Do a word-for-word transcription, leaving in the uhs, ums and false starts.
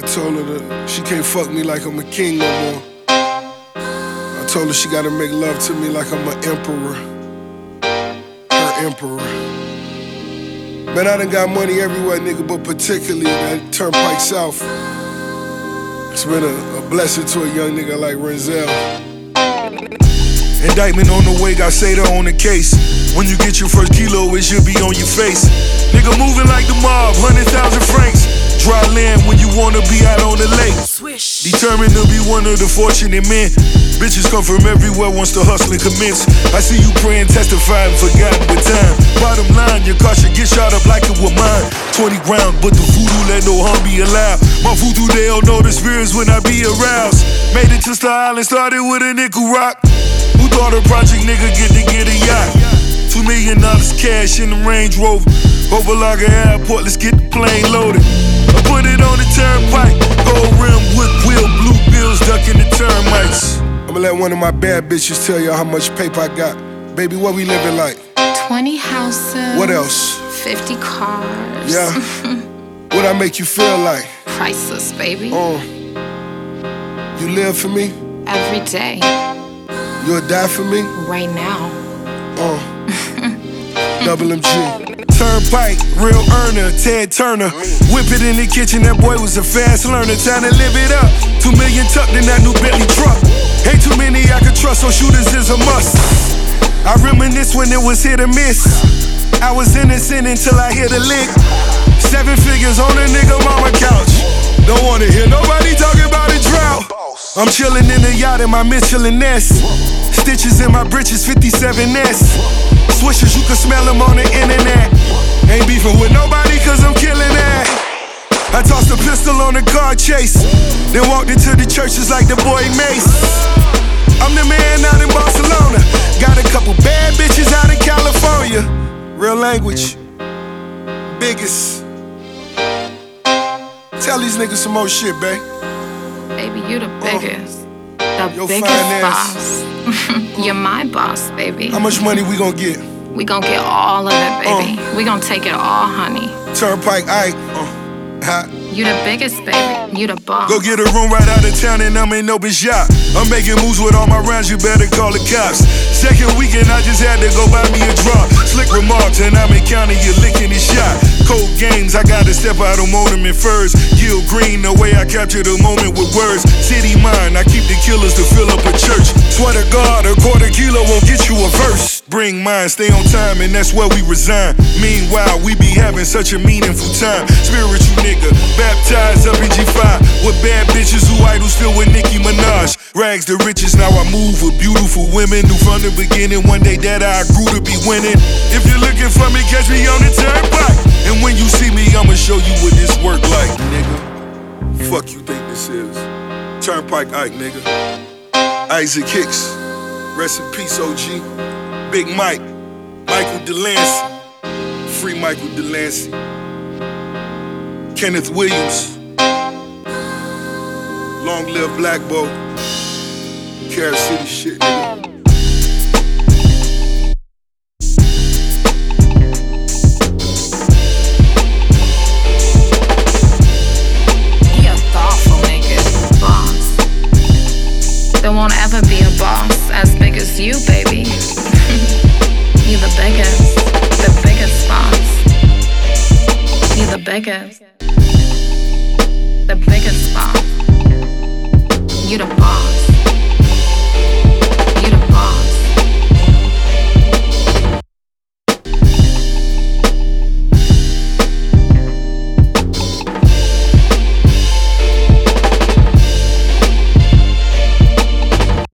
I told her that she can't fuck me like I'm a king no more. I told her she gotta make love to me like I'm an emperor. Her emperor. Man, I done got money everywhere, nigga, but particularly that Turnpike South. It's been a, a blessing to a young nigga like Renzel. Indictment on the way, got Seda on the case. When you get your first kilo, it should be on your face. Nigga moving like the mob, hundred thousand francs. Dry land when you wanna be out on the lake. Swish. Determined to be one of the fortunate men. Bitches come from everywhere once the hustling commence. I see you praying, testifying, forgotten with time. Bottom line, your car should get shot up like it was mine. twenty rounds, but the voodoo let no harm be allowed. My voodoo, they don't know the spirits when I be aroused. Made it to Star Island, started with a nickel rock. Who thought a project nigga get to get a yacht? Two million dollars cash in the Range Rover. Overlogger Airport, let's get the plane loaded. I put it on the turnpike. Gold rim, wood wheel, blue bills, ducking the termites. I'ma let one of my bad bitches tell you how much paper I got. Baby, what we living like? twenty houses. What else? fifty cars. Yeah. What I make you feel like? Priceless, baby. Uh, you live for me? Every day. You'll die for me? Right now. Uh. Double M G. Turnpike, real earner, Ted Turner. Whip it in the kitchen, that boy was a fast learner. Time to live it up. Two million tucked in that new Bentley truck. Ain't too many I can trust, so shooters is a must. I reminisce when it was hit or miss. I was innocent until I hit a lick. Seven figures on a nigga mama couch. Don't wanna hear nobody talking about a drought. I'm chillin' in the yacht in my Michelin nest. Stitches in my britches, fifty-seven S. Swishers, you can smell them on the internet. Ain't beefing with nobody cause I'm killing that. I tossed a pistol on a car chase. Then walked into the churches like the boy Mace. I'm the man out in Barcelona. Got a couple bad bitches out in California. Real language. Biggest. Tell these niggas some more shit, babe. Baby, you the biggest. Uh, the Your biggest boss. You're my boss, baby. How much money we gon' get? We gon' get all of it, baby. Uh, we gon' take it all, honey. Turnpike Ike. Uh, hot. You the biggest, baby. You the boss. Go get a room right out of town and I'm in no bitch yacht. I'm making moves with all my rounds, you better call the cops. Second weekend, I just had to go buy me a drop. Slick remarks, and I'm in county, you're licking the shot. Cold games, I gotta step out on ornament first. Gil Green, the way I capture the moment with words. City mind, I keep the killers to fill up a church. Swear to God, a quarter kilo won't get you a verse. Bring mine, stay on time, and that's where we resign. Meanwhile, we be having such a meaningful time. Spiritual nigga, baptized up in G five. With bad bitches who idols filled with Nicki Minaj. Rags to riches, now I move with beautiful women. Who from the beginning, one day that I grew to be winning. If you're looking for me, catch me on the turnpike. And when you see me, I'ma show you what this work like, nigga. Fuck you think this is? Turnpike Ike, nigga. Isaac Hicks, rest in peace, O G. Big Mike, Michael Delancey, free Michael Delancey. Kenneth Williams, long live Black Bolt. Carol City shit, nigga. There won't ever be a boss as big as you, baby. You the biggest, the biggest boss. You the biggest, the biggest boss. You the boss.